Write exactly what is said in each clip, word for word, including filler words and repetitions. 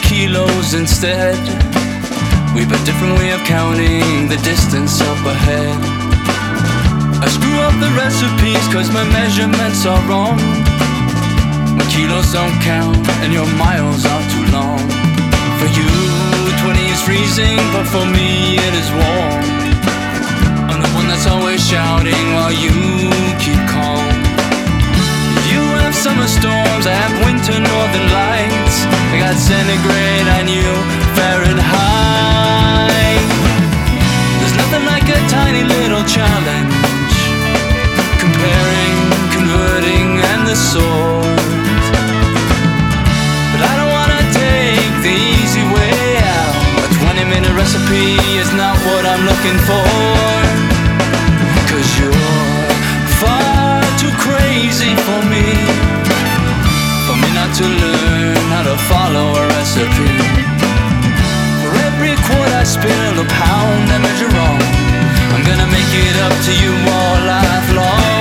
kilos instead. We've a different way of counting the distance up ahead. I screw up the recipes cause my measurements are wrong. My kilos don't count and your miles are too long. For you, twenty is freezing, but for me it is warm. I'm the one that's always shouting while you keep calm. You have summer storms, I have winter northern lights. I got centigrade and you Fahrenheit. There's nothing like a tiny little challenge, comparing, converting, and the sort. But I don't wanna take the easy way out. A twenty minute recipe is not what I'm looking for. Cause you're far too crazy for me, for me not to learn how to follow a recipe. For every quart I spill, a pound I measure wrong. I'm gonna make it up to you all life long.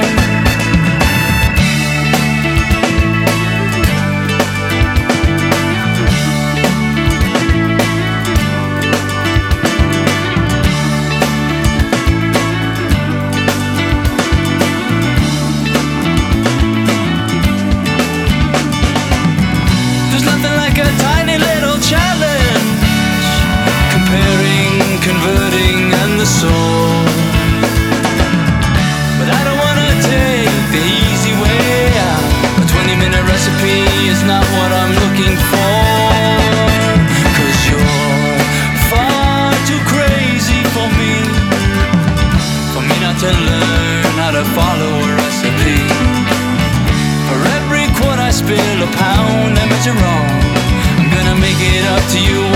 But I don't wanna take the easy way out. A twenty minute recipe is not what I'm looking for. Cause you're far too crazy for me, for me not to learn how to follow a recipe. For every quart I spill, a pound I measure wrong. I'm gonna make it up to you